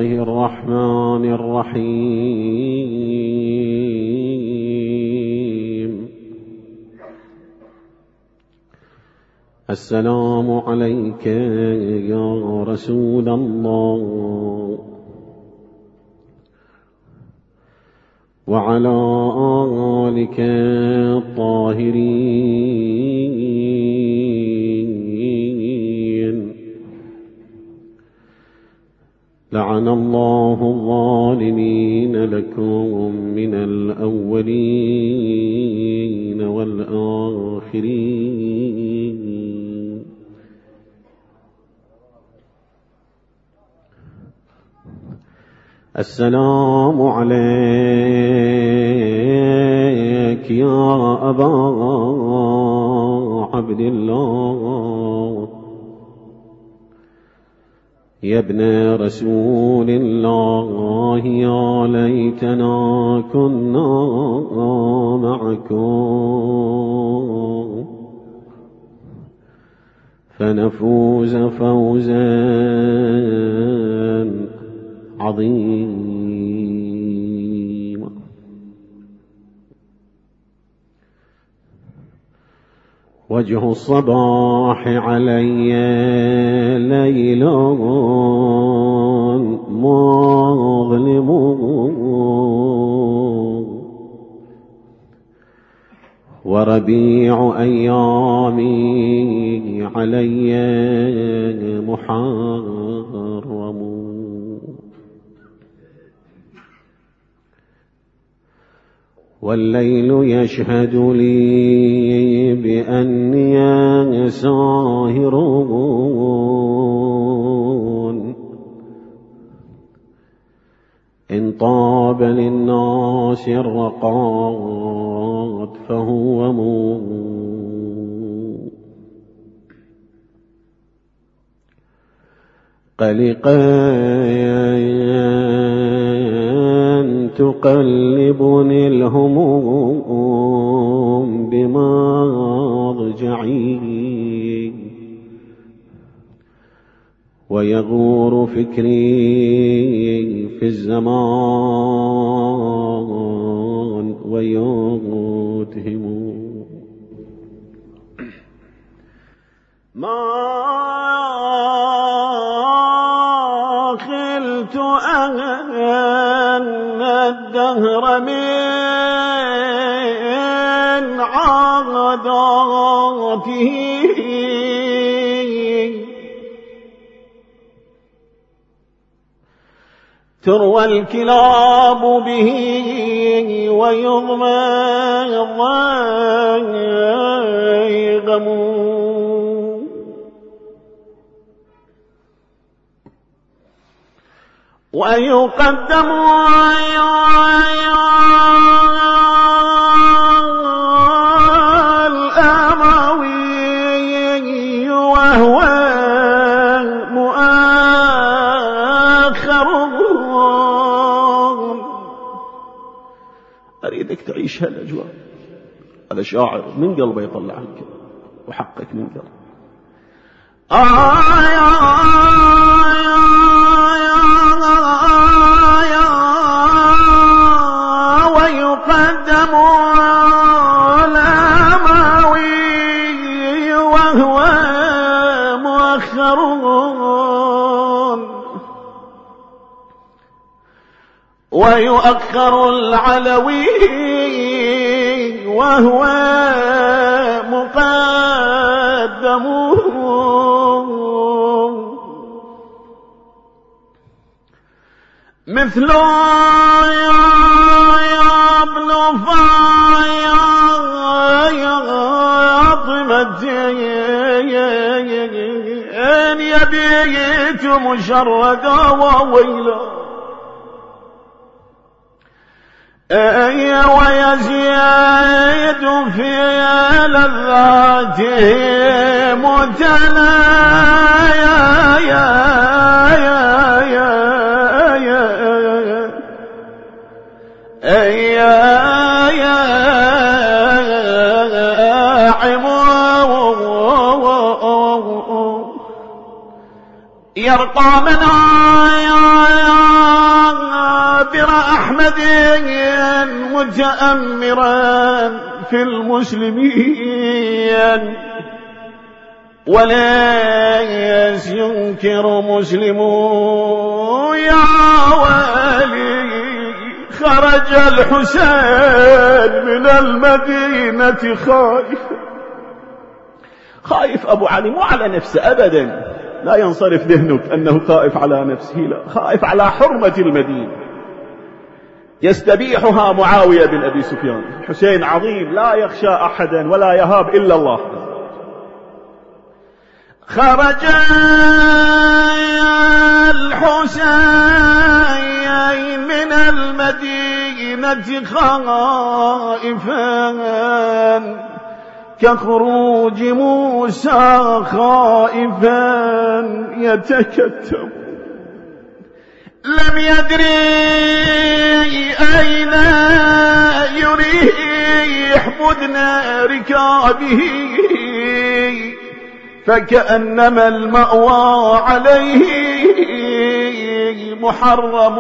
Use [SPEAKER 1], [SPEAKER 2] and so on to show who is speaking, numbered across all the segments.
[SPEAKER 1] الله الرحمن الرحيم. السلام عليك يا رسول الله وعلى آلك الطاهرين. لعن الله الظالمين لكم من الأولين والآخرين. السلام عليك يا أبا عبد الله يا ابن رسول الله، يا ليتنا كنا معكم فنفوز فوزا عظيما. وجه الصباح علي ليل مظلم، وربيع أيامي علي محرم. والليل يشهد لي بأني ساهر، إن طاب للناس الرقاد فهو قلقان تقلبني الهموم بمضجعي، ويغور فكري في الزمان ويوتهم. ما خلت أن الدهر من عاداته تروى الكلاب به ويضمى الضيغم، ويقدم الأموي وهو مؤخر. أريدك تعيش هالأجواء. هذا شاعر من قلبه يطلع عنك وحقك من قلبه. ويقدم الأموي وهو مؤخر، ويؤخر العلوي وهو مقدم. مثل يا ابن فاطمة إن يبيت مشردا وويلا، ويزيد في لذاته متنايا يرقى من متأمرا في المسلمين، ولا ينكر مسلم يا والي خرج الحسين من المدينة خائف أبو علي، مو على نفسه أبدا، لا ينصرف ذهنك أنه خائف على نفسه، لا، خائف على حرمة المدينة يستبيحها معاوية بن أبي سفيان. حسين عظيم لا يخشى أحدا ولا يهاب إلا الله. خرج الحسين من المدينة خائفا كخروج موسى خائفا يتكتم، لم يدري أين يريح بدن ركابه، فكأنما المأوى عليه محرم.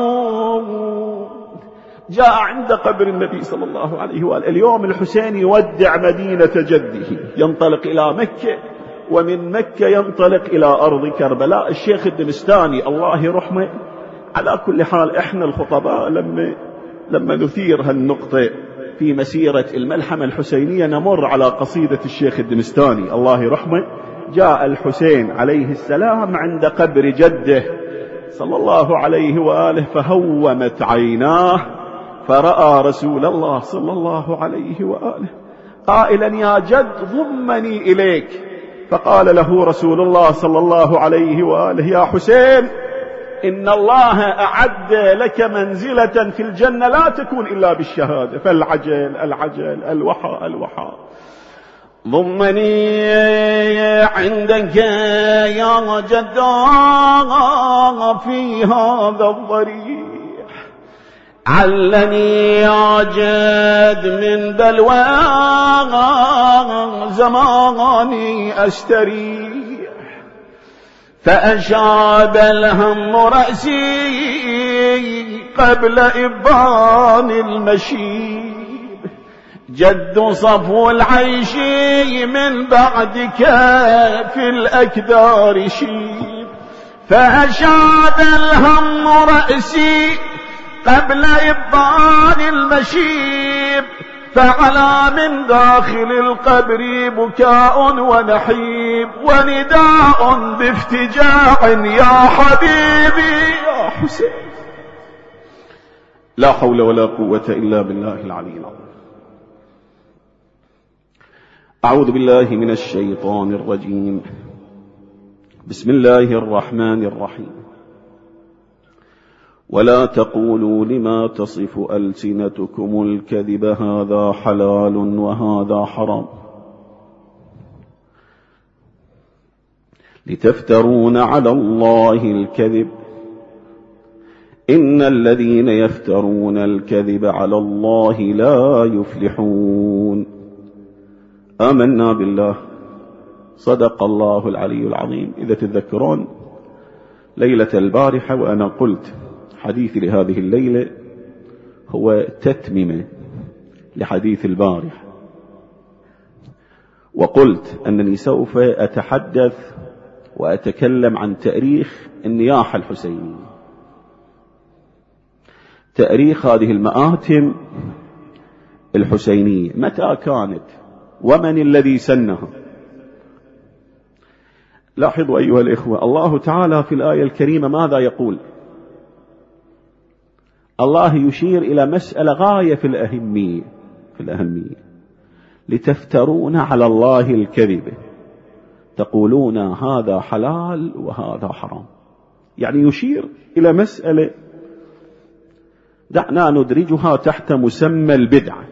[SPEAKER 1] جاء عند قبر النبي صلى الله عليه وآله. اليوم الحسين يودع مدينة جده، ينطلق إلى مكة، ومن مكة ينطلق إلى أرض كربلاء. الشيخ الدمستاني الله يرحمه، على كل حال احنا الخطباء لما نثير هالنقطة في مسيرة الملحمة الحسينية نمر على قصيدة الشيخ الدمستاني الله يرحمه. جاء الحسين عليه السلام عند قبر جده صلى الله عليه وآله، فهومت عيناه فرأى رسول الله صلى الله عليه وآله قائلا يا جد ضمني إليك، فقال له رسول الله صلى الله عليه وآله يا حسين إن الله أعد لك منزلة في الجنة لا تكون إلا بالشهادة، فالعجل العجل الوحى الوحى، ضمني عندك يا جد في هذا الضريح، علني يا جد من بلوى زماني أستريح، فأشاب الهم رأسي قبل إبان المشيب، جد صفو العيش من بعدك في الأكدار شيب، فأشاب الهم رأسي قبل إبان المشيب، فعلى من داخل القبر بكاء ونحيب، ونداء بافتجاع يا حبيبي يا حسين. لا حول ولا قوة إلا بالله العلي العظيم. أعوذ بالله من الشيطان الرجيم. بسم الله الرحمن الرحيم. ولا تقولوا لما تصف ألسنتكم الكذب هذا حلال وهذا حرام لتفترون على الله الكذب إن الذين يفترون الكذب على الله لا يفلحون. آمنا بالله، صدق الله العلي العظيم. إذا تذكرون ليلة البارحة وأنا قلت حديثي لهذه الليلة هو تتميمة لحديث البارحة، وقلت أنني سوف أتحدث وأتكلم عن تاريخ النياحة الحسينية، تاريخ هذه المآتم الحسينية، متى كانت ومن الذي سنها. لاحظوا أيها الإخوة، الله تعالى في الآية الكريمة ماذا يقول؟ الله يشير إلى مسألة غاية في الأهمية. لتفترون على الله الكذب، تقولون هذا حلال وهذا حرام، يعني يشير إلى مسألة دعنا ندرجها تحت مسمى البدعة.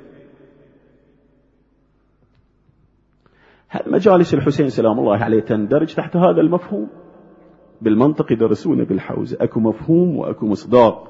[SPEAKER 1] هل مجالس الحسين سلام الله عليه تندرج تحت هذا المفهوم؟ بالمنطق يدرسون بالحوزة، أكو مفهوم وأكو مصداق.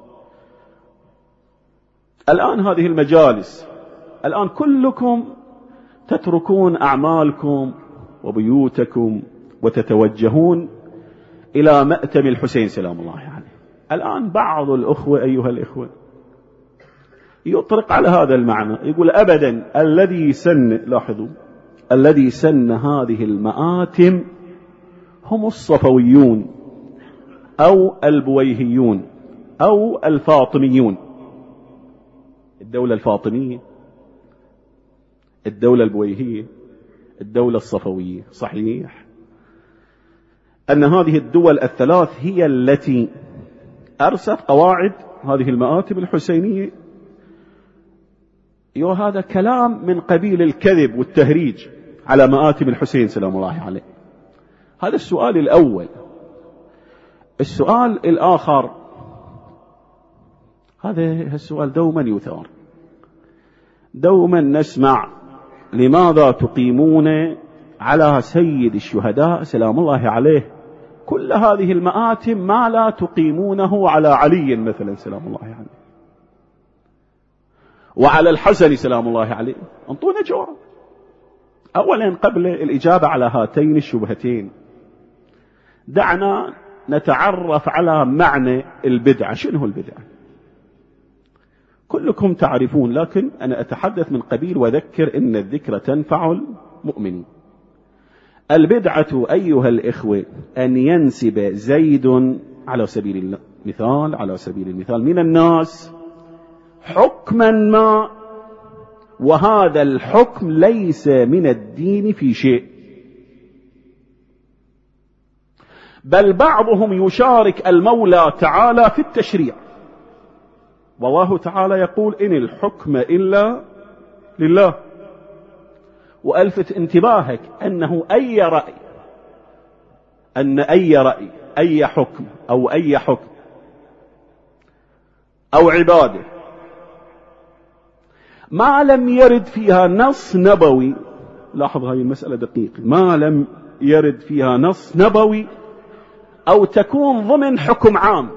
[SPEAKER 1] الآن هذه المجالس، الآن كلكم تتركون أعمالكم وبيوتكم وتتوجهون إلى مأتم الحسين سلام الله عليه. الآن بعض الأخوة أيها الإخوة يطرق على هذا المعنى، يقول أبدا الذي سن، لاحظوا، الذي سن هذه المآتم هم الصفويون أو البويهيون أو الفاطميون. الدولة الفاطمية، الدولة البويهية، الدولة الصفوية، صحيح أن هذه الدول الثلاث هي التي أرست قواعد هذه المآتم الحسينية. هذا كلام من قبيل الكذب والتهريج على مآتم الحسين سلام الله عليه. هذا السؤال الأول. السؤال الآخر، هذا السؤال دوما يثار، دوما نسمع لماذا تقيمون على سيد الشهداء سلام الله عليه كل هذه المآتم ما لا تقيمونه على علي مثلا سلام الله عليه وعلى الحسن سلام الله عليه؟ انطونا جواب. اولا قبل الإجابة على هاتين الشبهتين دعنا نتعرف على معنى البدعة. شنو البدعة؟ كلكم تعرفون، لكن أنا أتحدث من قبيل وذكر إن الذكر تنفع المؤمنين. البدعة أيها الإخوة أن ينسب زيد على سبيل المثال من الناس حكما ما، وهذا الحكم ليس من الدين في شيء، بل بعضهم يشارك المولى تعالى في التشريع، والله تعالى يقول إن الحكم إلا لله. وألفت انتباهك أنه أي رأي أي حكم أو عبادة ما لم يرد فيها نص نبوي، لاحظ هذه المسألة دقيقة، ما لم يرد فيها نص نبوي أو تكون ضمن حكم عام،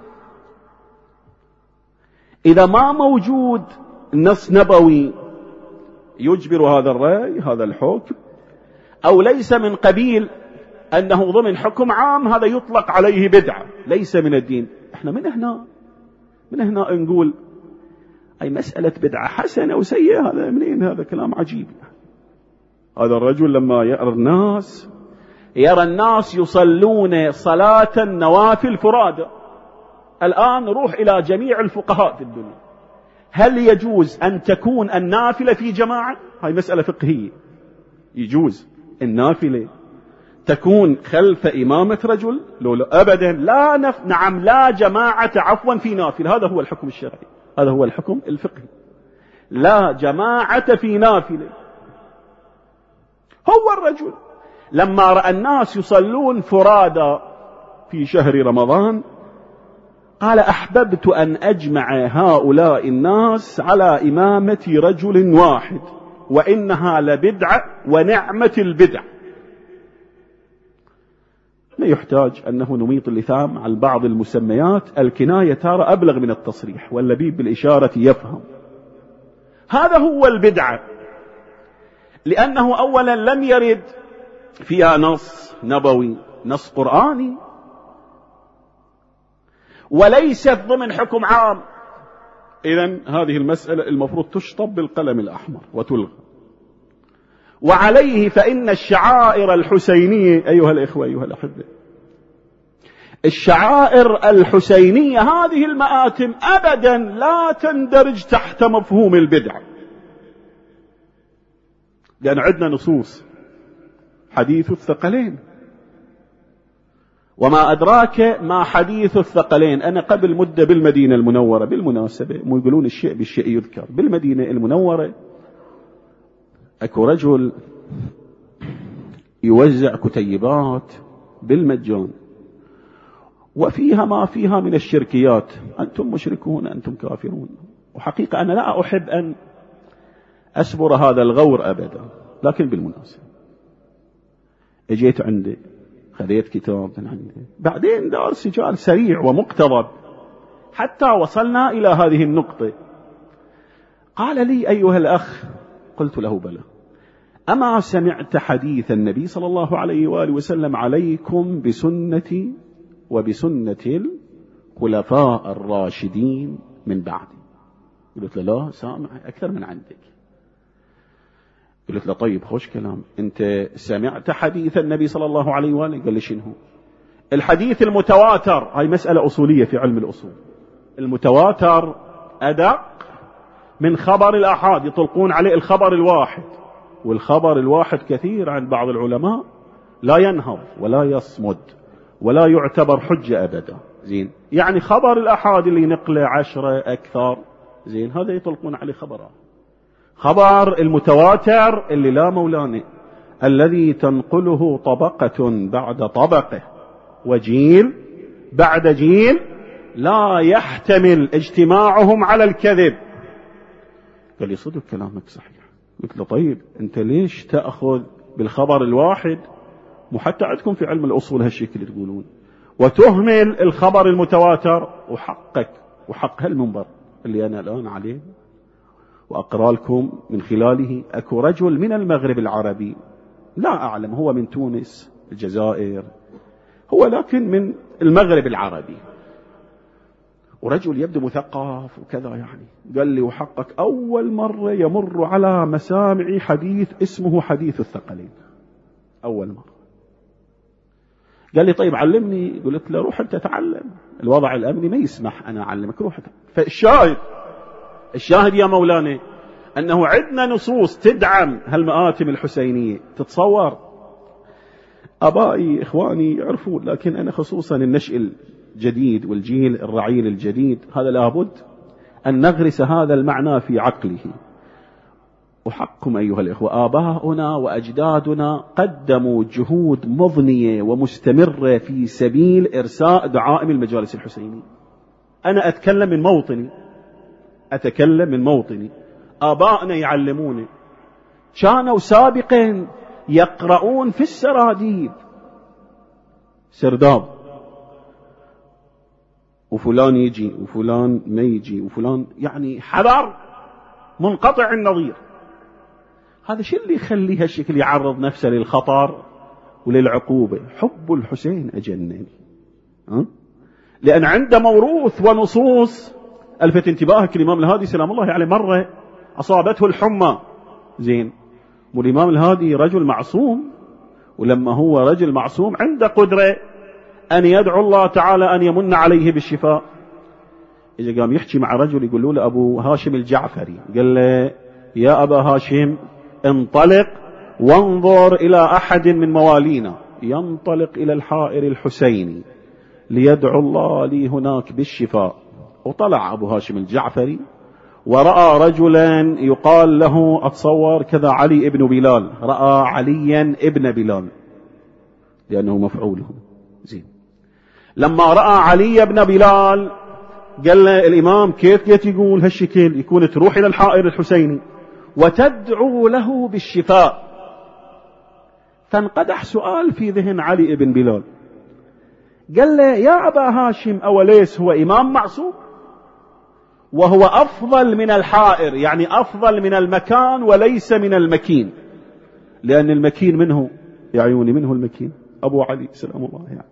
[SPEAKER 1] إذا ما موجود نص نبوي يجبر هذا الرأي هذا الحكم، أو ليس من قبيل أنه ضمن حكم عام، هذا يطلق عليه بدعة ليس من الدين. احنا من هنا نقول أي مسألة بدعة حسنة أو سيئة، هذا منين؟ هذا كلام عجيب. هذا الرجل لما يرى الناس يصلون صلاة النوافل فرادى. الآن روح إلى جميع الفقهاء في الدنيا، هل يجوز أن تكون النافلة في جماعة؟ هاي مسألة فقهية. يجوز النافلة تكون خلف إمامة رجل؟ لا أبدا. لا جماعة عفوا في نافلة. هذا هو الحكم الشرعي، هذا هو الحكم الفقهي. لا جماعة في نافلة. هو الرجل لما رأى الناس يصلون فرادى في شهر رمضان قال أحببت أن أجمع هؤلاء الناس على إمامة رجل واحد، وإنها لبدعة ونعمة البدع. ما يحتاج أنه نميط اللثام على بعض المسميات، الكناية ترى أبلغ من التصريح، واللبيب بالإشارة يفهم. هذا هو البدعة، لأنه أولا لم يرد فيها نص نبوي نص قرآني، وليست ضمن حكم عام. إذن هذه المسألة المفروض تشطب بالقلم الأحمر وتلغى. وعليه فإن الشعائر الحسينية أيها الإخوة أيها الأحبة، الشعائر الحسينية هذه المآتم أبدا لا تندرج تحت مفهوم البدعة، لأن عندنا نصوص حديث الثقلين. وما أدراك ما حديث الثقلين. أنا قبل مدة بالمدينة المنورة، بالمناسبة مو يقولون الشيء بالشيء يذكر، بالمدينة المنورة أكو رجل يوزع كتيبات بالمجان، وفيها ما فيها من الشركيات. أنتم مشركون، أنتم كافرون. وحقيقة أنا لا أحب أن أسبر هذا الغور أبدا، لكن بالمناسبة اجيت عندي خذيت كتاب من عندي، بعدين دار سجال سريع ومقتضب حتى وصلنا إلى هذه النقطة. قال لي أيها الأخ، قلت له بلى، أما سمعت حديث النبي صلى الله عليه وآله وسلم عليكم بسنتي وبسنة الخلفاء الراشدين من بعدي؟ قلت له لا سامع أكثر من عندك. قلت له طيب خوش كلام، أنت سمعت حديث النبي صلى الله عليه وآله؟ قال لي شنو؟ الحديث المتواتر، هاي مسألة أصولية في علم الأصول. المتواتر أدق من خبر الآحاد، يطلقون عليه الخبر الواحد، والخبر الواحد كثير عند بعض العلماء لا ينهض ولا يصمد ولا يعتبر حجة أبدا. زين، يعني خبر الآحاد اللي نقله 10 أكثر، زين، هذا يطلقون عليه خبرا. خبر المتواتر اللي لا مولانا، الذي تنقله طبقة بعد طبقة وجيل بعد جيل لا يحتمل اجتماعهم على الكذب. قال لي صدق كلامك صحيح. قلت له طيب أنت ليش تأخذ بالخبر الواحد، مو حتى عندكم في علم الأصول هالشكل تقولون، وتهمل الخبر المتواتر؟ وحقك وحق هالمنبر اللي أنا الآن عليه وأقرأ لكم من خلاله. أكو رجل من المغرب العربي، لا أعلم هو من تونس الجزائر، هو لكن من المغرب العربي، ورجل يبدو مثقف وكذا يعني. قال لي وحقك أول مرة يمر على مسامعي حديث اسمه حديث الثقلين، أول مرة. قال لي طيب علمني. قلت له روح أنت تعلم، الوضع الأمني ما يسمح أنا أعلمك، روح أنت. فالشاهد يا مولانا أنه عندنا نصوص تدعم هالمآتم الحسينية. تتصور أبائي إخواني يعرفون، لكن أنا خصوصا النشء الجديد والجيل الرعيل الجديد، هذا لابد أن نغرس هذا المعنى في عقله. وحقكم أيها الإخوة، آباؤنا وأجدادنا قدموا جهود مضنية ومستمرة في سبيل إرساء دعائم المجالس الحسينية. أنا أتكلم من موطني، آباؤنا يعلموني، كانوا سابقا يقرؤون في السراديب سرداب، وفلان يجي وفلان ما يجي وفلان، يعني حذر منقطع النظير. هذا شو اللي يخليه هالشكل يعرض نفسه للخطر وللعقوبة؟ حب الحسين أجنني، لأن عنده موروث ونصوص. ألفت انتباهك الإمام الهادي سلام الله عليه مرة أصابته الحمى، زين، والإمام الهادي رجل معصوم، ولما هو رجل معصوم عنده قدرة أن يدعو الله تعالى أن يمن عليه بالشفاء. إذا قام يحكي مع رجل يقول له أبو هاشم الجعفري، قال له يا أبا هاشم انطلق وانظر إلى أحد من موالينا، ينطلق إلى الحائر الحسيني ليدعو الله لي هناك بالشفاء. وطلع أبو هاشم الجعفري ورأى رجلا يقال له أتصور كذا علي ابن بلال، رأى عليا ابن بلال لأنه مفعوله، زين. لما رأى علي ابن بلال قال له الإمام كيف يقول هالشكل، يكون تروح إلى الحائر الحسيني وتدعو له بالشفاء. فانقدح سؤال في ذهن علي ابن بلال، قال له يا أبا هاشم أوليس هو إمام معصوم وهو أفضل من الحائر، يعني أفضل من المكان وليس من المكين، لأن المكين منه يعيوني منه المكين أبو علي سلام الله يعني.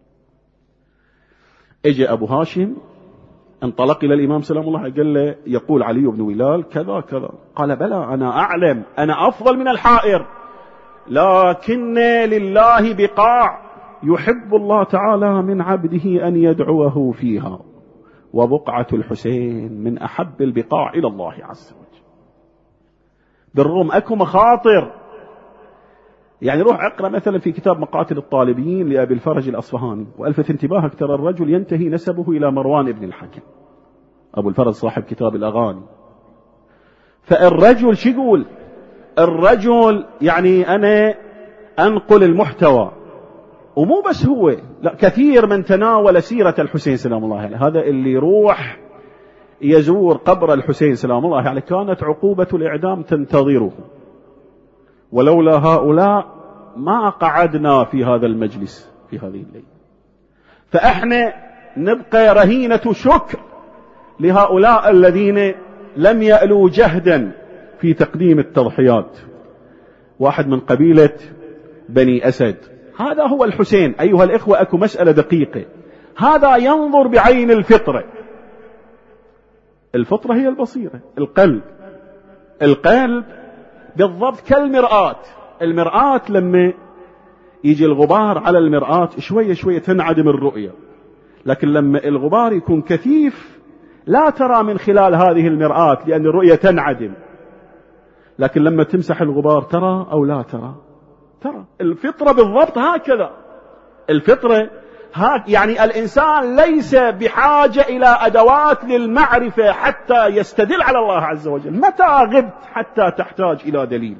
[SPEAKER 1] اجى أبو هاشم انطلق إلى الإمام سلام الله، قال له يقول علي بن بلال كذا كذا. قال بلى أنا أعلم، أنا أفضل من الحائر، لكن لله بقاع يحب الله تعالى من عبده أن يدعوه فيها، وبقعة الحسين من أحب البقاع إلى الله عز وجل. بالرغم أكو مخاطر، يعني روح اقرأ مثلا في كتاب مقاتل الطالبين لأبي الفرج الأصفهاني، وألفت انتباهك ترى الرجل ينتهي نسبه إلى مروان ابن الحكم، أبو الفرج صاحب كتاب الأغاني. فالرجل شو يقول؟ الرجل يعني أنا أنقل المحتوى، ومو بس هو، لا كثير من تناول سيرة الحسين سلام الله عليه. هذا اللي يروح يزور قبر الحسين سلام الله عليه كانت عقوبة الإعدام تنتظره، ولولا هؤلاء ما قعدنا في هذا المجلس في هذه الليلة. فإحنا نبقى رهينة شكر لهؤلاء الذين لم يألوا جهدا في تقديم التضحيات. واحد من قبيلة بني أسد، هذا هو الحسين. أيها الإخوة أكو مسألة دقيقة، هذا ينظر بعين الفطرة، الفطرة هي البصيرة. القلب بالضبط كالمرآة. المرآة لما يجي الغبار على المرآة شوية شوية تنعدم الرؤية، لكن لما الغبار يكون كثيف لا ترى من خلال هذه المرآة لأن الرؤية تنعدم. لكن لما تمسح الغبار ترى أو لا ترى؟ ترى. الفطرة بالضبط هكذا. الفطرة يعني الإنسان ليس بحاجة إلى أدوات للمعرفة حتى يستدل على الله عز وجل. متى غبت حتى تحتاج إلى دليل؟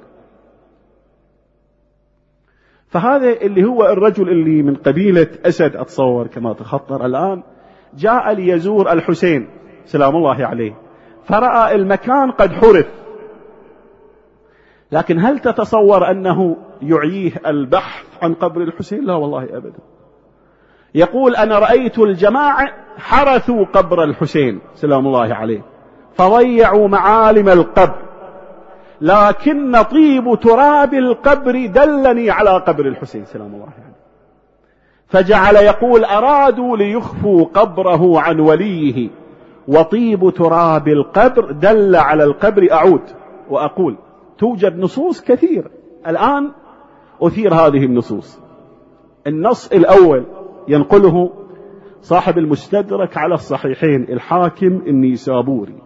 [SPEAKER 1] فهذا اللي هو الرجل اللي من قبيلة أسد أتصور كما تخطر الآن، جاء ليزور الحسين سلام الله عليه، فرأى المكان قد حرث. لكن هل تتصور أنه يعيه البحث عن قبر الحسين؟ لا والله أبدا. يقول أنا رأيت الجماعة حرثوا قبر الحسين سلام الله عليه فضيعوا معالم القبر، لكن طيب تراب القبر دلني على قبر الحسين سلام الله عليه. فجعل يقول أرادوا ليخفوا قبره عن وليه، وطيب تراب القبر دل على القبر. أعود وأقول توجد نصوص كثيرة الآن أثير هذه النصوص. النص الأول ينقله صاحب المستدرك على الصحيحين الحاكم النيسابوري.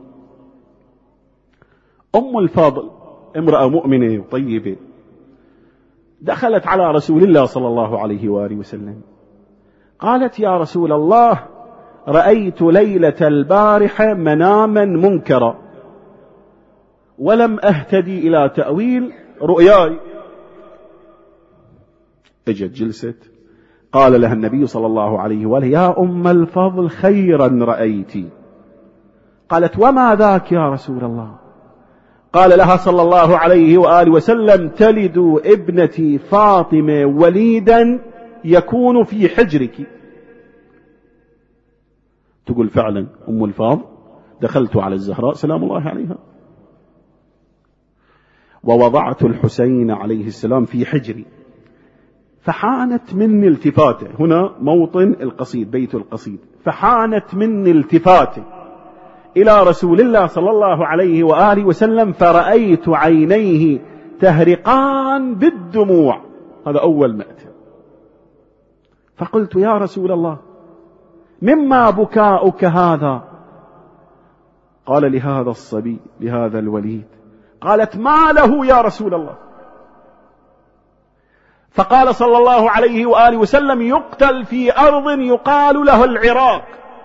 [SPEAKER 1] أم الفضل امرأة مؤمنة طيبة دخلت على رسول الله صلى الله عليه وآله وسلم، قالت يا رسول الله رأيت ليلة البارحة مناما منكرا ولم أهتدي إلى تأويل رؤياي. اجت جلست، قال لها النبي صلى الله عليه وآله يا أم الفضل خيرا رأيتي. قالت وما ذاك يا رسول الله؟ قال لها صلى الله عليه وآله وسلم تلد ابنتي فاطمة وليدا يكون في حجرك. تقول فعلا أم الفاضل دخلت على الزهراء سلام الله عليها ووضعت الحسين عليه السلام في حجري، فحانت مني التفاته. هنا موطن القصيد، بيت القصيد. فحانت مني التفاته إلى رسول الله صلى الله عليه وآله وسلم فرأيت عينيه تهرقان بالدموع. هذا أول مأتى. فقلت يا رسول الله مما بكاؤك هذا؟ قال لهذا الصبي لهذا الوليد. قالت ما له يا رسول الله؟ فقال صلى الله عليه وآله وسلم يقتل في أرض يقال له العراق.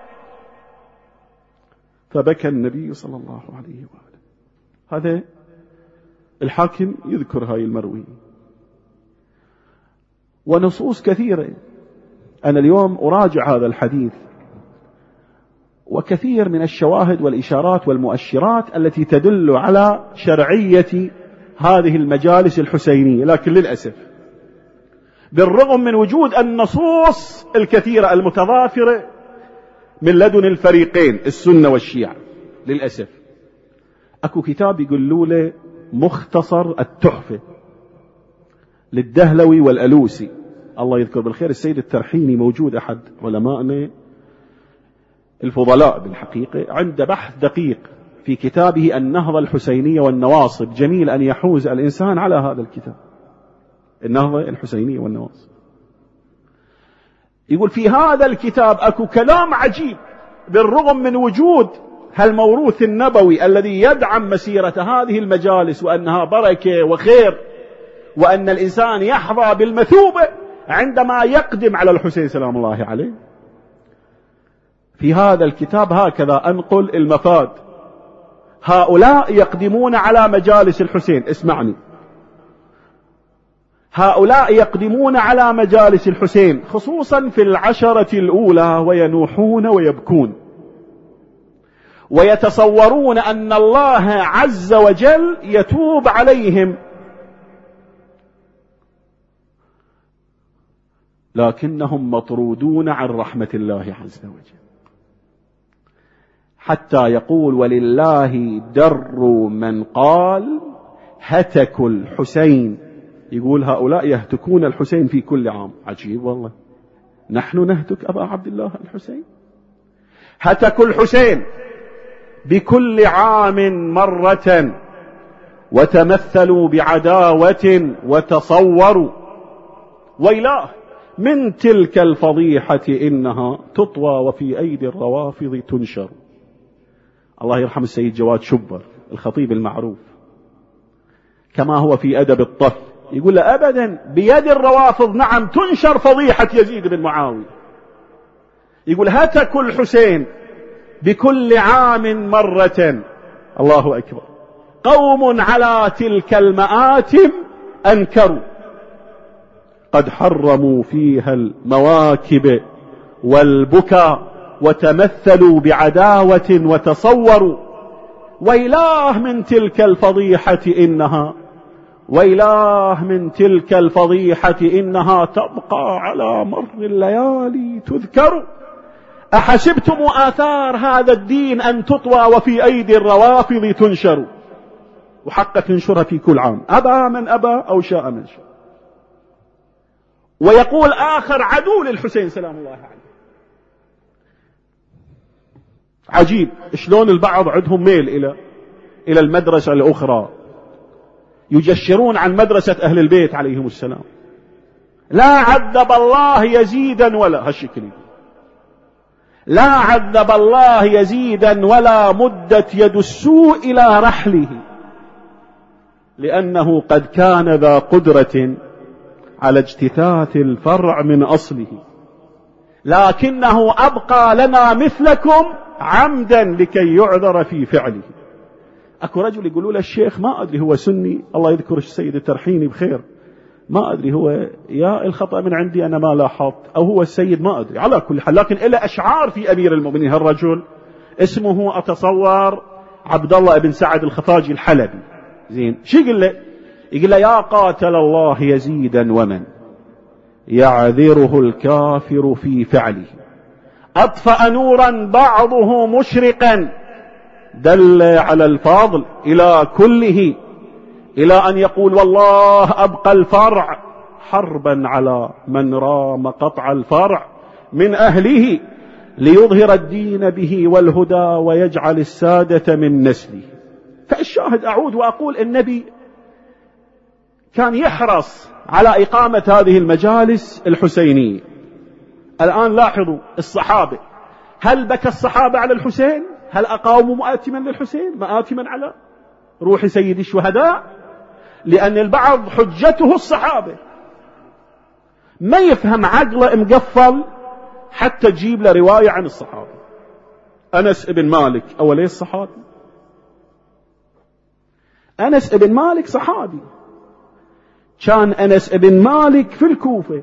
[SPEAKER 1] فبكى النبي صلى الله عليه وآله. هذا الحاكم يذكر هاي المروي ونصوص كثيرة. أنا اليوم أراجع هذا الحديث وكثير من الشواهد والإشارات والمؤشرات التي تدل على شرعية هذه المجالس الحسينية، لكن للأسف بالرغم من وجود النصوص الكثيرة المتضافرة من لدن الفريقين السنة والشيعة، للأسف أكو كتاب يقولوا له مختصر التحفة للدهلوي والألوسي الله يذكر بالخير. السيد الترحيني موجود أحد علمائنا الفضلاء بالحقيقة، عنده بحث دقيق في كتابه النهضة الحسينية والنواصب. جميل أن يحوز الإنسان على هذا الكتاب النهضة الحسينية والنواصب. يقول في هذا الكتاب أكو كلام عجيب بالرغم من وجود هالموروث النبوي الذي يدعم مسيرة هذه المجالس وأنها بركة وخير وأن الإنسان يحظى بالمثوبة عندما يقدم على الحسين سلام الله عليه. في هذا الكتاب هكذا أنقل المفاد. هؤلاء يقدمون على مجالس الحسين، اسمعني، هؤلاء يقدمون على مجالس الحسين خصوصا في العشرة الأولى وينوحون ويبكون ويتصورون أن الله عز وجل يتوب عليهم، لكنهم مطرودون عن رحمة الله عز وجل. حتى يقول ولله در من قال هتكوا الحسين. يقول هؤلاء يهتكون الحسين في كل عام. عجيب والله، نحن نهتك أبا عبد الله الحسين. هتكوا الحسين بكل عام مرة وتمثلوا بعداوة وتصوروا. ويلاه من تلك الفضيحة إنها تطوى وفي أيدي الروافض تنشر. الله يرحم السيد جواد شبر الخطيب المعروف كما هو في أدب الطف يقول له أبدا بيد الروافض نعم تنشر فضيحة يزيد بن معاوية. يقول هتكوا الحسين بكل عام مرة. الله أكبر. قوم على تلك المآتم أنكروا قد حرموا فيها المواكب والبكاء وتمثلوا بعداوة وتصوروا. ويلاه من تلك الفضيحة إنها ويلاه من تلك الفضيحة إنها تبقى على مر الليالي تذكر. أحسبتم آثار هذا الدين أن تطوى وفي أيدي الروافض تنشر. وحق تنشرها في كل عام أبى من أبى أو شاء من شاء. ويقول آخر عدو للحسين سلام الله عليه. عجيب شلون البعض عندهم ميل إلى المدرسة الأخرى يجشرون عن مدرسة أهل البيت عليهم السلام. لا عذب الله يزيدا ولا هالشكل لا عذب الله يزيدا ولا مدت يد السوء إلى رحله لأنه قد كان ذا قدرة على اجتثاث الفرع من أصله لكنه أبقى لنا مثلكم عمدا لكي يعذر في فعله. أكو رجل يقولوا له الشيخ ما أدري هو سني الله يذكر السيد الترحيني بخير ما أدري هو يا الخطأ من عندي أنا ما لاحظت أو هو السيد ما أدري على كل حال لكن إلى أشعار في أمير المؤمنين. هالرجل اسمه أتصور عبد الله بن سعد الخفاجي الحلبي. زين شو يقول له؟ يقول له يا قاتل الله يزيدا ومن يعذره الكافر في فعله أطفأ نورا بعضه مشرقا دل على الفضل إلى كله إلى أن يقول والله أبقى الفرع حربا على من رام قطع الفرع من أهله ليظهر الدين به والهدى ويجعل السادة من نسله. فالشاهد أعود وأقول النبي كان يحرص على إقامة هذه المجالس الحسينية. الآن لاحظوا الصحابة هل بكى الصحابة على الحسين؟ هل أقاموا مآتما للحسين مآتما على روح سيد الشهداء؟ لأن البعض حجته الصحابة ما يفهم عقله مقفل حتى تجيب له رواية عن الصحابة. أنس بن مالك أوليس صحابي؟ أنس بن مالك صحابي. كان أنس بن مالك في الكوفة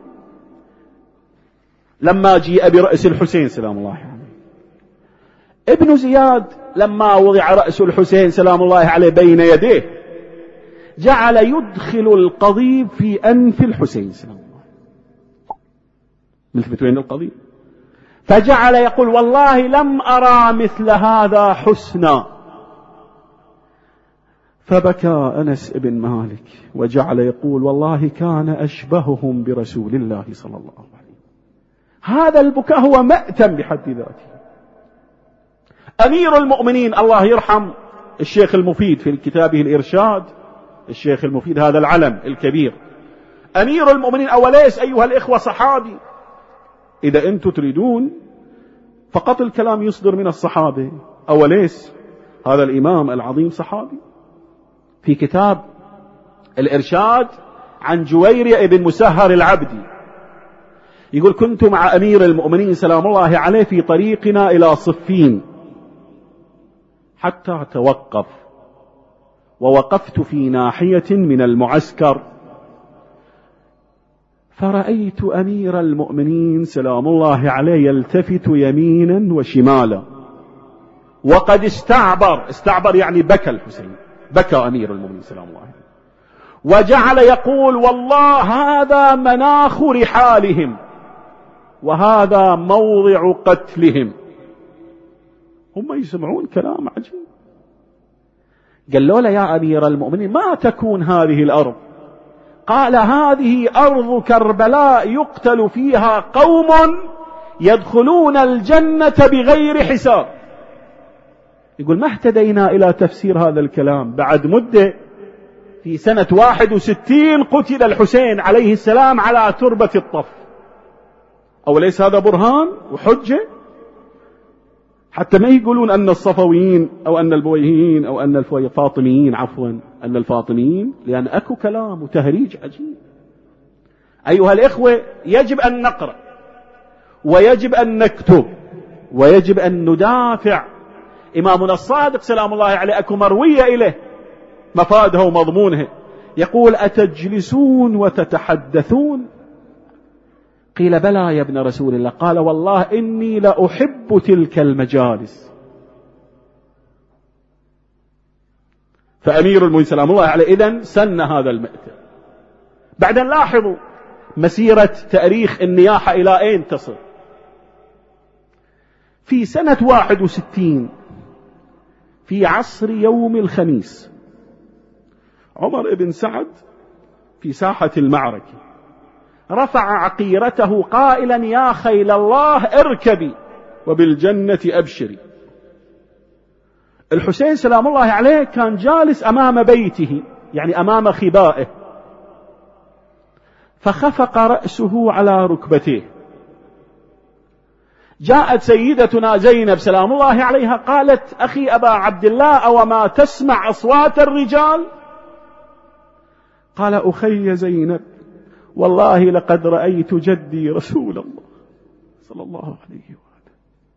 [SPEAKER 1] لما جيء برأس الحسين سلام الله عليه. ابن زياد لما وضع رأس الحسين سلام الله عليه بين يديه جعل يدخل القضيب في أنف الحسين سلام الله مثل وين القضيب فجعل يقول والله لم أرى مثل هذا حسنا. فبكى أنس بن مالك وجعل يقول والله كان أشبههم برسول الله صلى الله عليه وسلم. هذا البكاء هو مأتم بحد ذاته. أمير المؤمنين الله يرحم الشيخ المفيد في كتابه الإرشاد الشيخ المفيد هذا العلم الكبير. أمير المؤمنين أوليس أيها الإخوة صحابي؟ إذا أنتم تريدون فقط الكلام يصدر من الصحابة أوليس هذا الإمام العظيم صحابي؟ في كتاب الإرشاد عن جويرية بن مسهر العبدي يقول كنت مع أمير المؤمنين سلام الله عليه في طريقنا إلى صفين حتى توقف ووقفت في ناحية من المعسكر فرأيت أمير المؤمنين سلام الله عليه يلتفت يمينا وشمالا وقد استعبر يعني بكى الحسين بكى أمير المؤمنين سلام الله عليه وجعل يقول والله هذا مناخ رحالهم وهذا موضع قتلهم. هم يسمعون كلام عجيب. قالوا له يا أمير المؤمنين ما تكون هذه الأرض؟ قال هذه أرض كربلاء يقتل فيها قوم يدخلون الجنة بغير حساب. يقول ما اهتدينا إلى تفسير هذا الكلام بعد مدة. في سنة 61 قتل الحسين عليه السلام على تربة الطف. أوليس هذا برهان وحجة؟ حتى ما يقولون أن الصفويين أو أن البويهيين أو أن الفاطميين أن الفاطميين، لأن أكو كلام وتهريج عجيب. أيها الإخوة، يجب أن نقرأ ويجب أن نكتب ويجب أن ندافع. إمامنا الصادق سلام الله عليه أكو مروية إليه مفادها ومضمونها، يقول: أتجلسون وتتحدثون؟ قيل: بلى يا ابن رسول الله. قال: والله إني لأحب تلك المجالس. فأمير المؤمنين سلام الله عليه إذن سن هذا المأتم. بعدين لاحظوا مسيرة تاريخ النياحة إلى أين تصل. في سنة 61 في عصر يوم الخميس، عمر بن سعد في ساحة المعركة رفع عقيرته قائلا: يا خيل الله اركبي وبالجنة أبشري. الحسين سلام الله عليه كان جالس أمام بيته، يعني أمام خبائه، فخفق رأسه على ركبتيه. جاءت سيدتنا زينب سلام الله عليها قالت: أخي أبا عبد الله، أو ما تسمع أصوات الرجال؟ قال: أخي زينب، والله لقد رأيت جدي رسول الله صلى الله عليه وآله،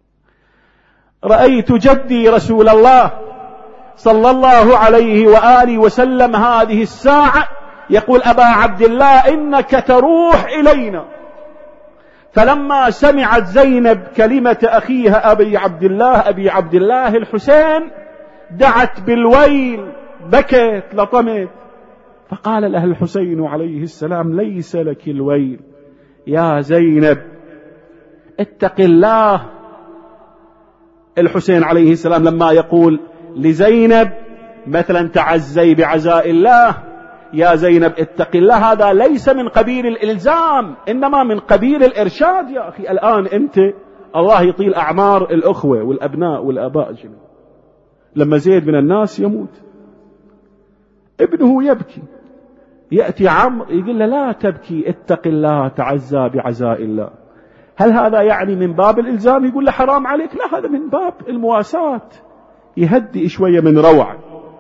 [SPEAKER 1] رأيت جدي رسول الله صلى الله عليه وآله وسلم هذه الساعة يقول: أبا عبد الله إنك تروح إلينا. فلما سمعت زينب كلمة أخيها أبي عبد الله الحسين دعت بالويل، بكت لطمت. فقال لها الحسين عليه السلام: ليس لك الويل يا زينب، اتق الله. الحسين عليه السلام لما يقول لزينب مثلا تعزي بعزاء الله، يا زينب اتق الله، هذا ليس من قبيل الإلزام، إنما من قبيل الإرشاد. يا أخي الآن أنت الله يطيل أعمار الأخوة والأبناء والآباء جميعا، لما زيد من الناس يموت ابنه يبكي، يأتي عمرو يقول له: لا تبكي، اتق الله، تعزى بعزاء الله. هل هذا يعني من باب الإلزام يقول له حرام عليك؟ لا، هذا من باب المواساة، يهدئ شوية من روعه.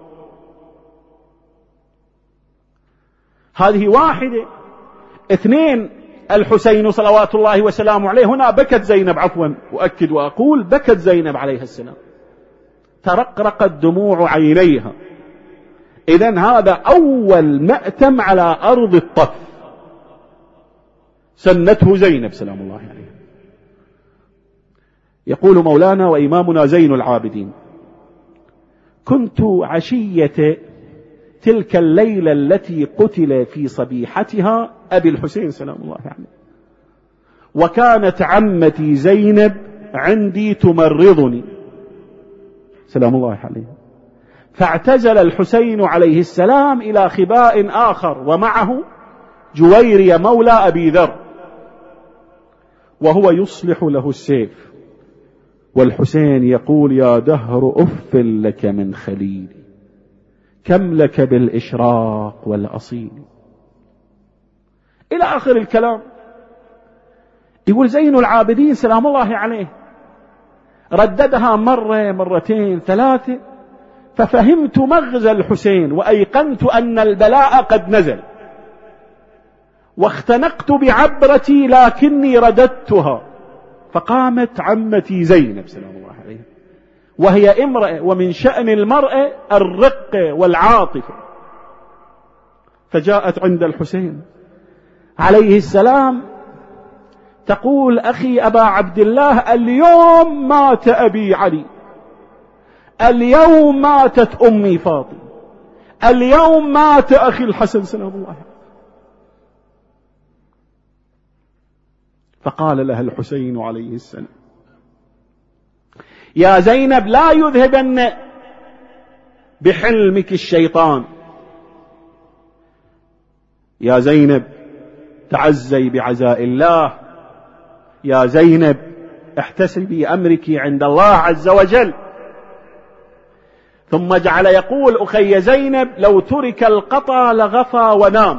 [SPEAKER 1] هذه واحدة. اثنين، الحسين صلوات الله وسلامه عليه، هنا بكت زينب، عفوا أؤكد وأقول بكت زينب عليه السلام، ترقرقت دموع عينيها. إذن هذا أول مأتم على أرض الطف سنته زينب سلام الله عليه. يقول مولانا وإمامنا زين العابدين: كنت عشية تلك الليلة التي قتل في صبيحتها أبي الحسين سلام الله عليه، وكانت عمتي زينب عندي تمرضني سلام الله عليه، فاعتزل الحسين عليه السلام إلى خباء آخر، ومعه جويرية مولى أبي ذر، وهو يصلح له السيف، والحسين يقول: يا دهر أف لك من خليلي، كم لك بالإشراق والأصيل، إلى آخر الكلام. يقول زين العابدين سلام الله عليه رددها مرة مرتين ثلاثة، ففهمت مغزى الحسين وأيقنت أن البلاء قد نزل، واختنقت بعبرتي لكني رددتها. فقامت عمتي زينب سلام الله عليها، وهي امرأة، ومن شأن المرأة الرقة والعاطفة، فجاءت عند الحسين عليه السلام تقول: أخي أبا عبد الله، اليوم مات أبي علي، اليوم ماتت أمي فاطمة، اليوم مات أخي الحسن سلام الله عليه. فقال لها الحسين عليه السلام: يا زينب، لا يذهبن بحلمك الشيطان، يا زينب تعزي بعزاء الله، يا زينب احتسبي أمرك عند الله عز وجل. ثم جعل يقول أخي زينب لو ترك القطا لغفى ونام.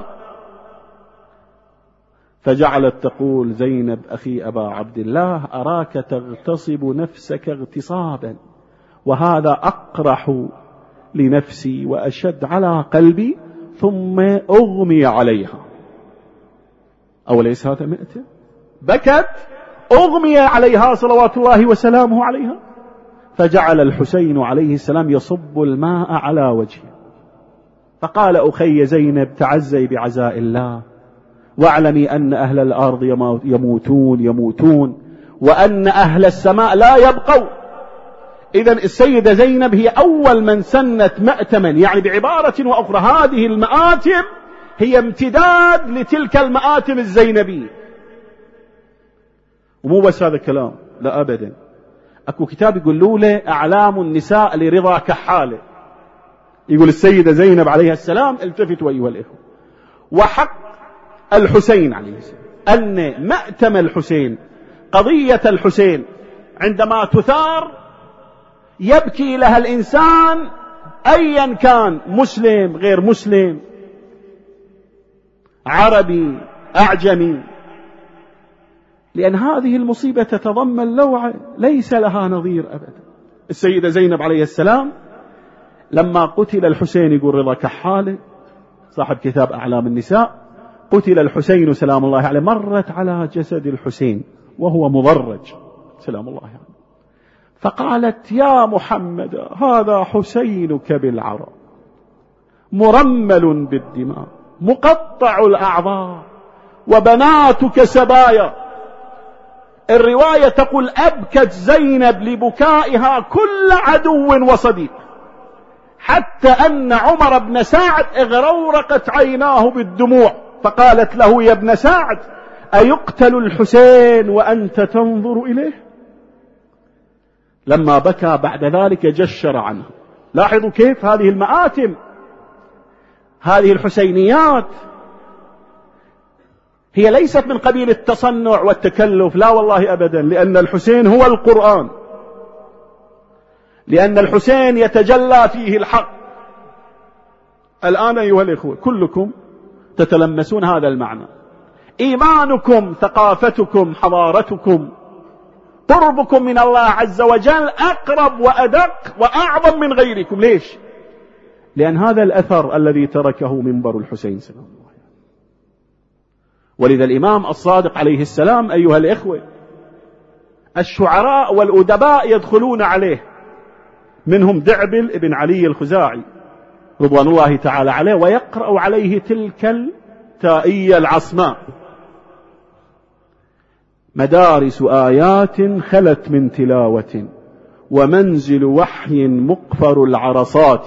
[SPEAKER 1] فجعلت تقول زينب أخي أبا عبد الله أراك تغتصب نفسك اغتصابا، وهذا أقرح لنفسي وأشد على قلبي، ثم أغمي عليها. أوليس هذا مئتة؟ بكت أغمي عليها صلوات الله وسلامه عليها. فجعل الحسين عليه السلام يصب الماء على وجهه، فقال أخي زينب تعزي بعزاء الله، واعلمي أن أهل الأرض يموتون وأن أهل السماء لا يبقوا. إذن السيدة زينب هي أول من سنت مأتما، يعني بعبارة وأخرى هذه المآتم هي امتداد لتلك المآتم الزينبية. ومو بس هذا الكلام، لا أبدا، أكو كتاب يقول له أعلام النساء لرضا كحالة، يقول السيدة زينب عليها السلام التفتوا أيها الإخوة، وحق الحسين عليه السلام أن مأتم الحسين، قضية الحسين عندما تثار يبكي لها الإنسان أيا كان، مسلم غير مسلم، عربي أعجمي، لأن هذه المصيبة تتضمن لوعة ليس لها نظير أبدا. السيدة زينب عليه السلام لما قتل الحسين، يقول رضا كحالة صاحب كتاب أعلام النساء، قتل الحسين سلام الله عليه، مرت على جسد الحسين وهو مضرج سلام الله عليه، فقالت يا محمد هذا حسينك بالعرى مرمل بالدماء مقطع الأعضاء وبناتك سبايا. الرواية تقول أبكت زينب لبكائها كل عدو وصديق، حتى أن عمر بن سعد اغرورقت عيناه بالدموع، فقالت له يا ابن سعد أيقتل الحسين وأنت تنظر إليه؟ لما بكى بعد ذلك جشر عنه. لاحظوا كيف هذه المآتم، هذه الحسينيات هي ليست من قبيل التصنع والتكلف، لا والله أبدا، لأن الحسين هو القرآن، لأن الحسين يتجلى فيه الحق. الآن أيها الإخوة كلكم تتلمسون هذا المعنى، إيمانكم، ثقافتكم، حضارتكم، قربكم من الله عز وجل أقرب وأدق وأعظم من غيركم. ليش؟ لأن هذا الأثر الذي تركه منبر الحسين سلام الله. ولذا الإمام الصادق عليه السلام أيها الإخوة الشعراء والأدباء يدخلون عليه، منهم دعبل ابن علي الخزاعي رضوان الله تعالى عليه، ويقرأ عليه تلك التائية العصماء: مدارس آيات خلت من تلاوة ومنزل وحي مقفر العرصات،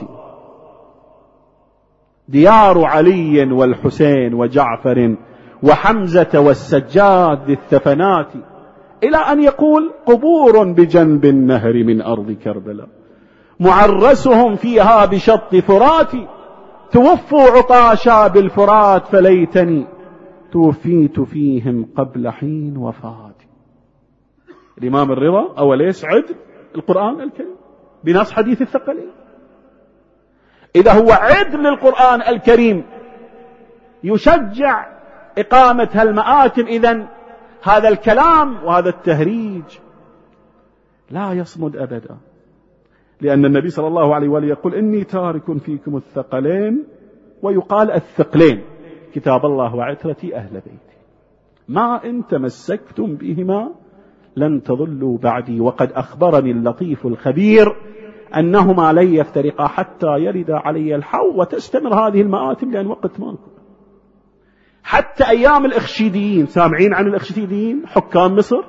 [SPEAKER 1] ديار علي والحسين وجعفر وحمزة والسجاد ذي الثفنات، إلى أن يقول قبور بجنب النهر من أرض كربلاء معرسهم فيها بشط فرات، توفوا عطاشا بالفرات فليتني توفيت فيهم قبل حين وفاتي. الإمام الرضا أوليس عد القرآن الكريم بنص حديث الثقلين؟ إذا هو عد للقرآن الكريم يشجع إقامة هالمآتم، إذن هذا الكلام وهذا التهريج لا يصمد أبدا، لأن النبي صلى الله عليه وآله يقول إني تارك فيكم الثقلين، ويقال الثقلين، كتاب الله وعترتي أهل بيتي، ما إن تمسكتم بهما لن تضلوا بعدي، وقد أخبرني اللطيف الخبير أنهما لن يفترقا حتى يرد علي الحوض، وتستمر هذه المآتم لأن وقت ماكو. حتى أيام الإخشيديين، سامعين عن الإخشيديين حكام مصر؟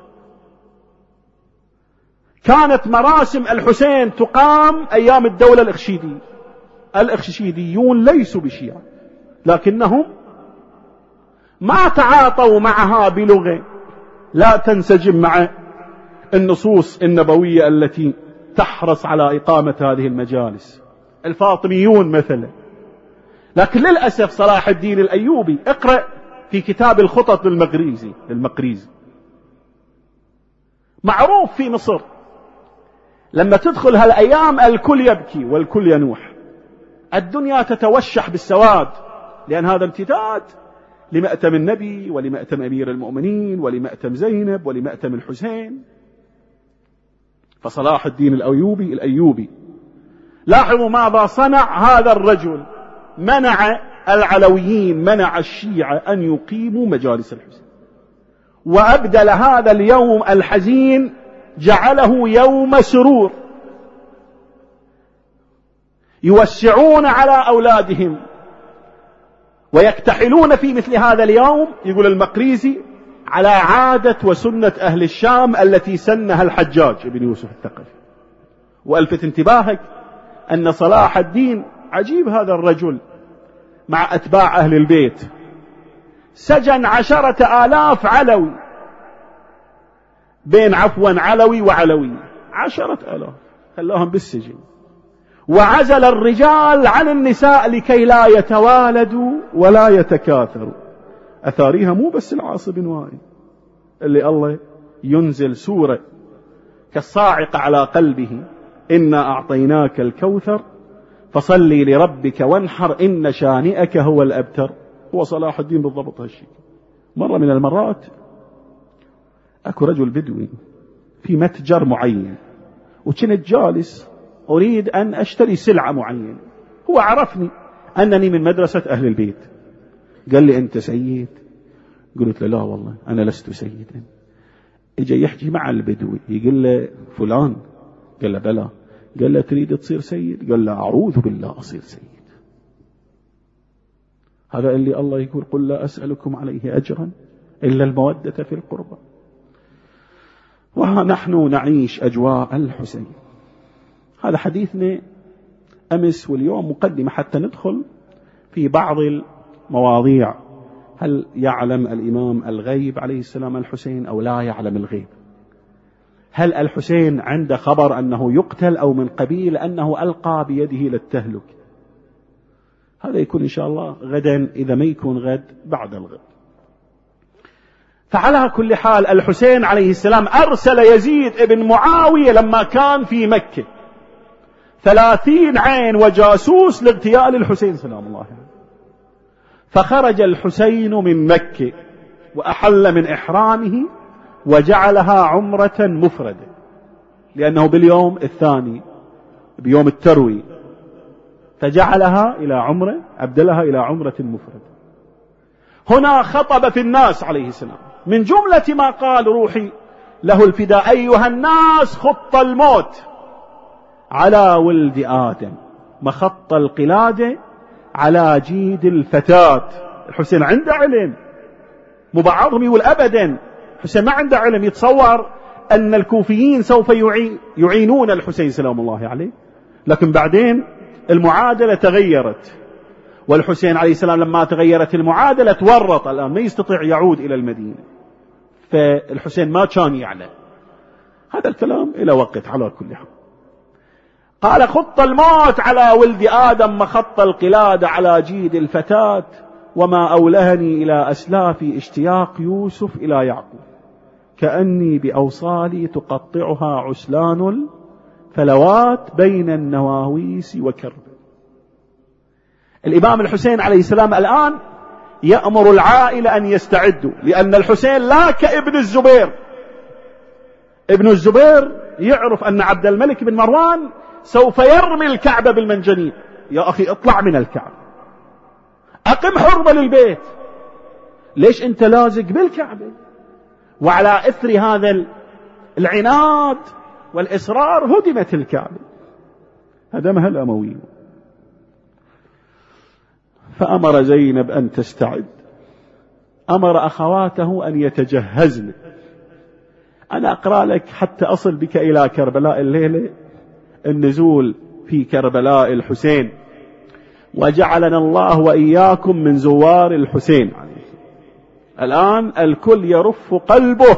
[SPEAKER 1] كانت مراسم الحسين تقام أيام الدولة الإخشيدية. الإخشيديون ليسوا بشيعة، لكنهم ما تعاطوا معها بلغة لا تنسجم مع النصوص النبوية التي تحرص على إقامة هذه المجالس. الفاطميون مثلا، لكن للأسف صلاح الدين الأيوبي اقرأ في كتاب الخطط المقريزي معروف في مصر لما تدخل هالأيام الكل يبكي والكل ينوح، الدنيا تتوشح بالسواد، لأن هذا امتداد لمأتم النبي ولمأتم أمير المؤمنين ولمأتم زينب ولمأتم الحسين. فصلاح الدين الأيوبي لاحظوا ماذا صنع هذا الرجل، منع العلويين، منع الشيعة أن يقيموا مجالس الحسين، وأبدل هذا اليوم الحزين جعله يوم سرور، يوسعون على أولادهم ويكتحلون في مثل هذا اليوم. يقول المقريزي على عادة وسنة أهل الشام التي سنها الحجاج ابن يوسف الثقفي. وألفت انتباهك أن صلاح الدين عجيب، هذا الرجل مع أتباع أهل البيت سجن 10,000 علوي، بين علوي وعلوي 10,000 خلاهم بالسجن، وعزل الرجال عن النساء لكي لا يتوالدوا ولا يتكاثروا. أثاريها مو بس العاص بن وائل اللي الله ينزل سورة كالصاعقة على قلبه، إنا أعطيناك الكوثر فصلي لربك وانحر إن شانئك هو الأبتر. هو صلاح الدين بالضبط هالشيء. مرة من المرات أكو رجل بدوي في متجر معين، وكنت جالس أريد أن أشتري سلعة معينة، هو عرفني أنني من مدرسة أهل البيت، قال لي أنت سيد؟ قلت له لا والله أنا لست سيدا. إجا يحكي مع البدوي يقول له فلان، قال له بلى، قال له تريد تصير سيد؟ قال له أعوذ بالله أصير سيد. هذا اللي الله يقول قل لا أسألكم عليه أجرا إلا المودة في القربى. ونحن نعيش أجواء الحسين. هذا حديثنا أمس واليوم مقدمة حتى ندخل في بعض المواضيع. هل يعلم الإمام الغيب عليه السلام الحسين أو لا يعلم الغيب؟ هل الحسين عنده خبر أنه يقتل أو من قبيل أنه ألقى بيده للتهلك؟ هذا يكون إن شاء الله غدا، إذا ما يكون غد بعد الغد. فعلى كل حال الحسين عليه السلام أرسل يزيد ابن معاوية لما كان في مكة 30 عين وجاسوس لاغتيال الحسين سلام الله عليه. فخرج الحسين من مكة وأحل من إحرامه وجعلها عمرة مفردة، لأنه باليوم الثاني بيوم التروي فجعلها إلى عمرة، أبدلها إلى عمرة مفردة. هنا خطب في الناس عليه السلام، من جملة ما قال روحي له الفداء أيها الناس خط الموت على ولد آدم مخط القلادة على جيد الفتاة. الحسين عنده علم، مو بعضهم يقول أبدا الحسين ما عنده علم، يتصور أن الكوفيين سوف يعينون الحسين سلام الله عليه، لكن بعدين المعادلة تغيرت، والحسين عليه السلام لما تغيرت المعادلة تورط، الآن ما يستطيع يعود إلى المدينة، فالحسين ما كان يعلم. هذا الكلام إلى وقت. على كل حال قال خط الموت على ولد آدم مخط القلادة على جيد الفتاة، وما أولهني إلى أسلافي اشتياق يوسف إلى يعقوب، كأني بأوصالي تقطعها عسلان الفلوات بين النواويس وكرب. الإمام الحسين عليه السلام الآن يأمر العائلة أن يستعدوا، لأن الحسين لا كابن الزبير. ابن الزبير يعرف أن عبد الملك بن مروان سوف يرمي الكعبة بالمنجنيق. يا أخي اطلع من الكعبة، أقم حرمة للبيت، ليش أنت لازق بالكعبة؟ وعلى إثر هذا العناد والإصرار هدمت الكعبة، هدمها الأمويون. فأمر زينب أن تستعد، أمر أخواته أن يتجهزن. أنا أقرأ لك حتى أصل بك إلى كربلاء الليلة، النزول في كربلاء الحسين، وجعلنا الله وإياكم من زوار الحسين. الآن الكل يرف قلبه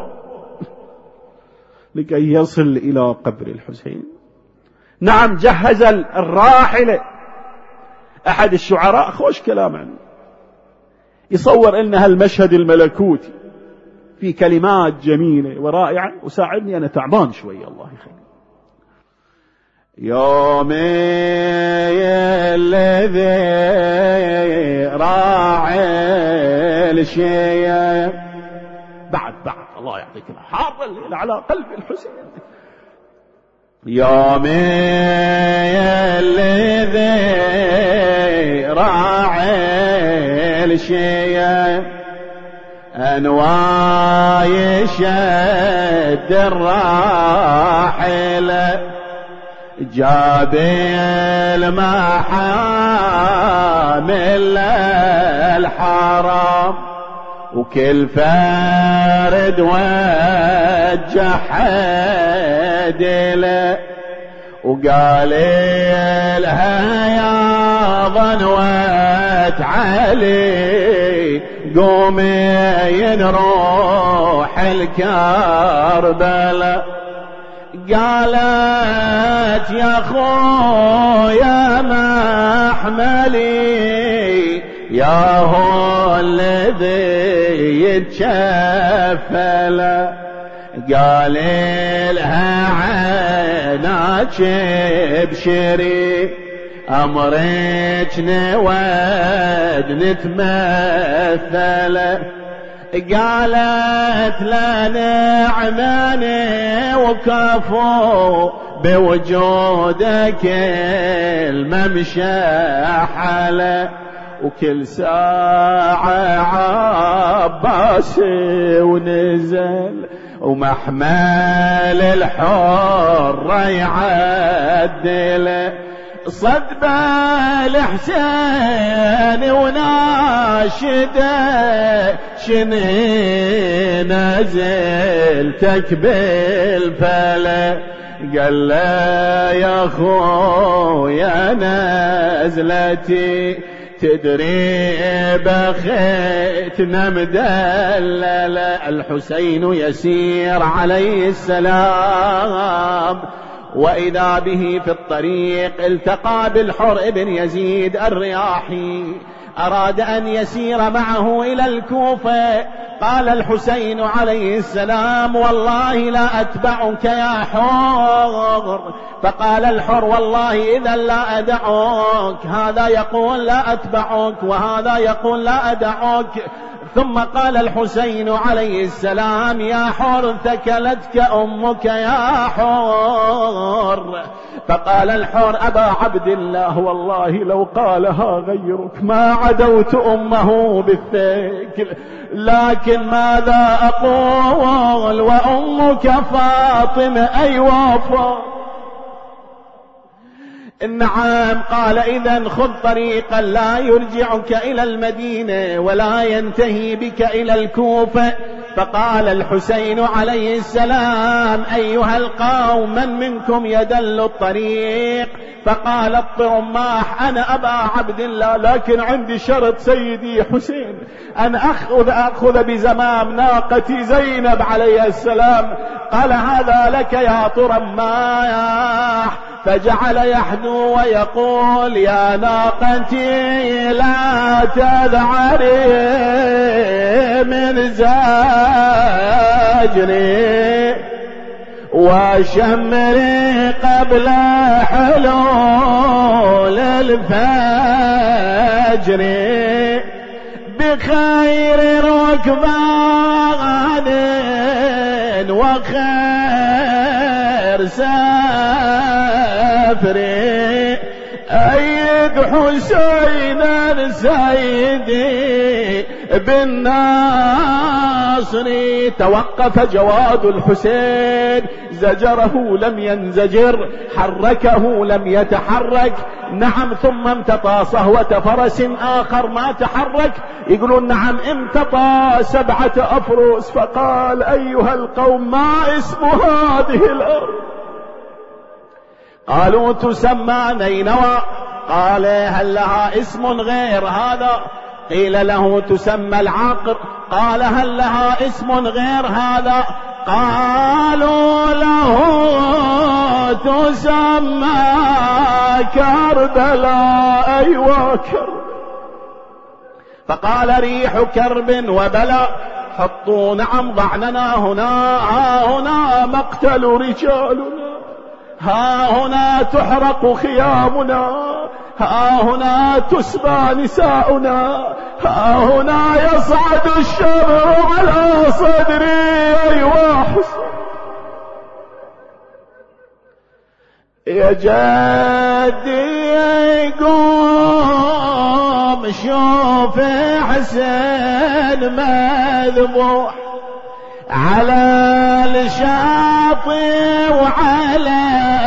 [SPEAKER 1] لكي يصل إلى قبر الحسين. نعم جهز الراحلة. أحد الشعراء خوش كلام عنه، يصور إنها المشهد الملكوتي في كلمات جميلة ورائعة. وساعدني أنا تعبان شوي الله يخلي.
[SPEAKER 2] يومي الذي راعي الشيء.
[SPEAKER 1] بعد الله يعطيك حار الليل على قلب الحسين.
[SPEAKER 2] يومي الذي راعي الشيء أنواي شد الراحلة جاب المحامل الحرام وكل فرد وجه حدله وقال لها يا ظنوة علي قومي نروح الكربلاء. قالت يا خويا محملي يا هو الذي يتشفل. قال لها عيناك بشري أمرك نود نتمثل. قالت لا نعماني وكفو بوجودك الممشى حلا وكل ساعة عباس ونزل ومحمل الحر يعدل صدب الحسين وناشده شني نزلتك بالفلا. قال له يا خويا نزلتي تدري بخيتنا مدللة. الحسين يسير عليه السلام وإذا به في الطريق التقى بالحر ابن يزيد الرياحي أراد أن يسير معه إلى الكوفة. قال الحسين عليه السلام والله لا أتبعك يا حر. فقال الحر والله إذا لا أدعوك. هذا يقول لا أتبعك وهذا يقول لا أدعوك. ثم قال الحسين عليه السلام يا حر ثكلتك أمك يا حر. فقال الحر أبا عبد الله والله لو قالها غيرك ما عدوت أمه بالثكل لكن ماذا أقول وأمك فاطمة أي وفا. نعم. قال إذن خذ طريقا لا يرجعك إلى المدينة ولا ينتهي بك إلى الكوفة. فقال الحسين عليه السلام أيها القوم من منكم يدل الطريق؟ فقال الطرماح أنا أبا عبد الله لكن عندي شرط سيدي حسين أن أخذ بزمام ناقتي زينب عليه السلام. قال هذا لك يا طرماح. فجعل يحدو ويقول يا ناقتي لا تذعري من زاجري وشمري قبل حلول الفجر بخير ركبان وخير سافري أيد حسينا سيدي بالناصري. توقف جواد الحسين زجره لم ينزجر حركه لم يتحرك. نعم. ثم امتطى صهوة فرس آخر ما تحرك. يقولون نعم امتطى 7 أفرس. فقال أيها القوم ما اسم هذه الأرض؟ قالوا تسمى نينوى. قال هل لها اسم غير هذا؟ قيل له تسمى العقر. قال هل لها اسم غير هذا؟ قالوا له تسمى كربلاء. أيوة كرب. فقال ريح كرب وبلاء حطوا نعم ضعننا هنا مقتل رجالنا. ها هنا تحرق خيامنا، ها هنا تسبى نساؤنا، ها هنا يصعد الشمع على صدري. أيوة حسين يا جدي قوم شوف حسين مذبوح على الشاطئ وعلى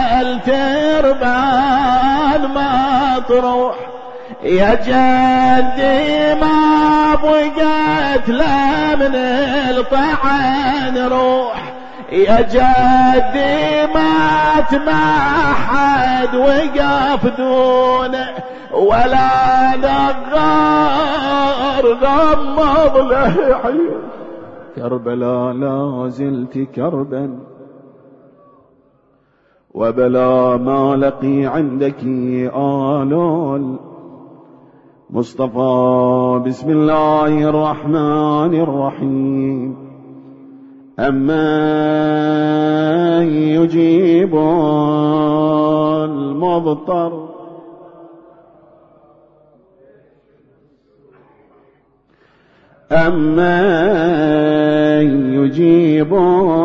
[SPEAKER 2] التربان مطروح. يا جدي ما بقت لا من الطعن روح، يا جدي مات ما حد وقف دونه ولا نغار غمض له عيون. كربلاء لا زلت كربا وبلا ما لقي عندك آلول. مصطفى بسم الله الرحمن الرحيم. أما يجيب المضطر أما يجيب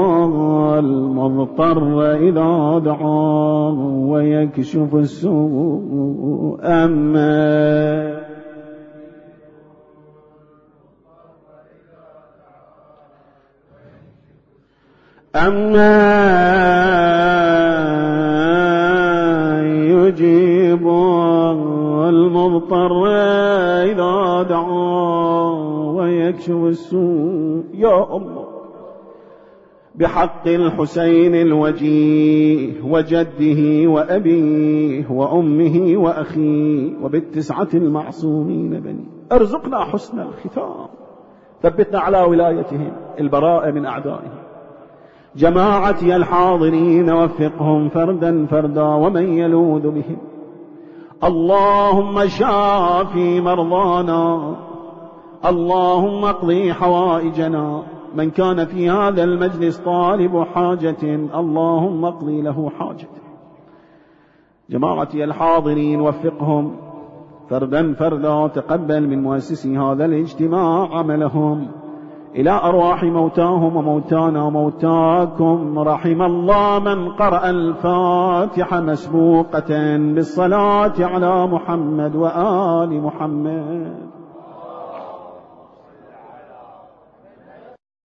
[SPEAKER 2] المضطر إذا دعاه ويكشف السوء. أما يجيب المضطر إذا دعاه ويكشف السوء. يا الله بحق الحسين الوجيه وجده وأبيه وأمه وأخيه وبالتسعة المعصومين بني، ارزقنا حسن الختام، ثبتنا على ولايتهم البراء من أعدائهم. جماعتي الحاضرين وفقهم فردا فردا ومن يلوذ بهم. اللهم شافي مرضانا، اللهم اقضي حوائجنا. من كان في هذا المجلس طالب حاجة اللهم اقضي له حاجته. جماعتي الحاضرين وفقهم فردا فردا، تقبل من مؤسسي هذا الاجتماع عملهم إلى أرواح موتاهم وموتانا وموتاكم. رحم الله من قرأ الفاتحة مسبوقة بالصلاة على محمد وآل محمد.